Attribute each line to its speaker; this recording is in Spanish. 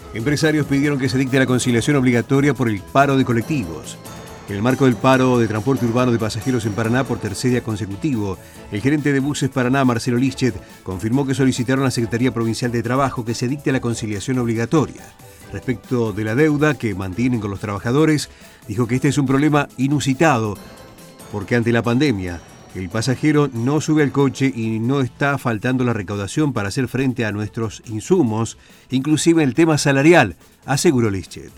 Speaker 1: Empresarios pidieron que se dicte la conciliación obligatoria por el paro de colectivos. En el marco del paro de transporte urbano de pasajeros en Paraná por tercer día consecutivo, el gerente de Buses Paraná, Marcelo Lischet, confirmó que solicitaron a la Secretaría Provincial de Trabajo que se dicte la conciliación obligatoria. Respecto de la deuda que mantienen con los trabajadores, dijo que este es un problema inusitado, porque ante la pandemia, el pasajero no sube al coche y no está faltando la recaudación para hacer frente a nuestros insumos, inclusive el tema salarial, aseguró Lischet.